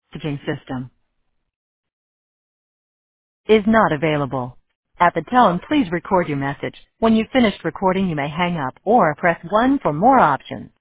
messaging system is not available. At the tone, please record your message. When you've finished recording, you may hang up or press 1 for more options.